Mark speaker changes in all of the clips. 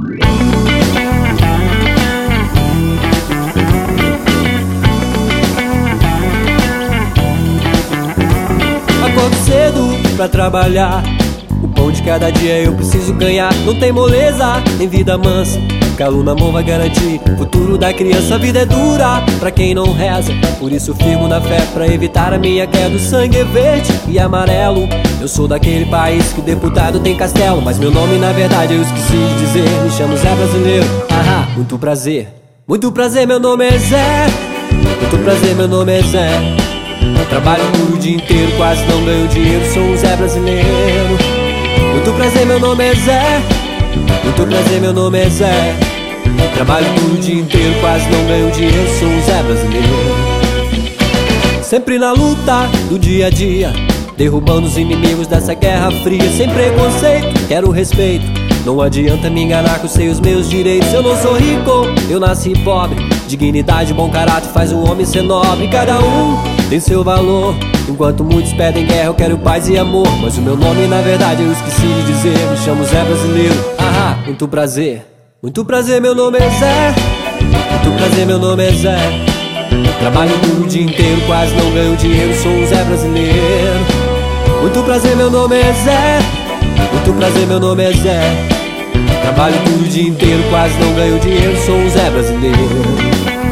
Speaker 1: Acordo cedo pra trabalhar, o pão de cada dia eu preciso ganhar. Não tem moleza, nem vida mansa, calo na mão vai garantir o futuro da criança. A vida é dura pra quem não reza, por isso firmo na fé pra evitar a minha queda. O sangue é verde e amarelo, eu sou daquele país que o deputado tem castelo. Mas meu nome na verdade eu esqueci de dizer, me chamo Zé Brasileiro. Muito prazer, meu nome é Zé. Muito prazer, meu nome é Zé. Trabalho duro o dia inteiro, quase não ganho dinheiro, sou um Zé brasileiro. Muito prazer, meu nome é Zé. Muito prazer, meu nome é Zé. Trabalho duro o dia inteiro, quase não ganho dinheiro, sou um Zé brasileiro. Sempre na luta do dia a dia, derrubando os inimigos dessa guerra fria. Sem preconceito, quero respeito, não adianta me enganar que eu sei os meus direitos. Eu não sou rico, eu nasci pobre, dignidade e bom caráter faz o homem ser nobre. Cada um tem seu valor, enquanto muitos pedem guerra eu quero paz e amor. Mas o meu nome na verdade eu esqueci de dizer, me chamo Zé Brasileiro. Muito prazer, meu nome é Zé. Muito prazer, meu nome é Zé. Trabalho duro o dia inteiro, quase não ganho dinheiro, sou um Zé brasileiro. Muito prazer, meu nome é Zé. Muito prazer, meu nome é Zé. Trabalho duro o dia inteiro, quase não ganho dinheiro, sou um Zé brasileiro.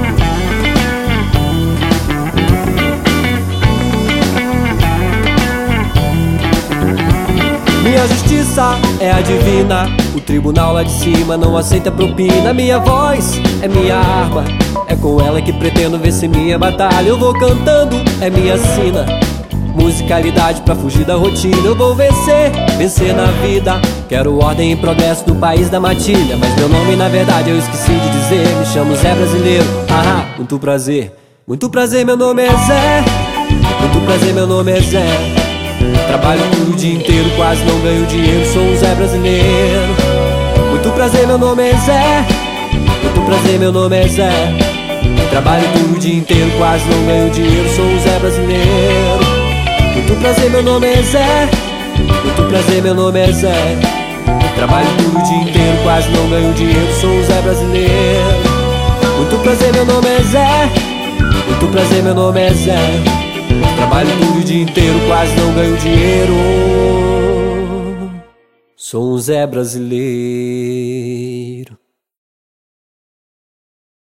Speaker 1: Minha justiça é a divina, o tribunal lá de cima não aceita propina. Minha voz é minha arma, é com ela que pretendo vencer minha batalha. Eu vou cantando, é minha sina, musicalidade pra fugir da rotina. Eu vou vencer na vida, quero ordem e progresso do país da matilha. Mas meu nome na verdade eu esqueci de dizer, me chamo Zé Brasileiro. Muito prazer, meu nome é Zé. Muito prazer, meu nome é Zé. Trabalho duro o dia inteiro, quase não ganho dinheiro, sou um Zé brasileiro. Muito prazer, meu nome é Zé. Muito prazer, meu nome é Zé. Trabalho duro o dia inteiro, quase não ganho dinheiro, sou um Zé brasileiro. Muito prazer, meu nome é Zé. Muito prazer, meu nome é Zé. Trabalho duro o dia inteiro, quase não ganho dinheiro, sou um Zé brasileiro. Muito prazer, meu nome é Zé. Muito prazer, meu nome é Zé. Trabalho duro o dia inteiro, quase não ganho dinheiro, sou um Zé brasileiro.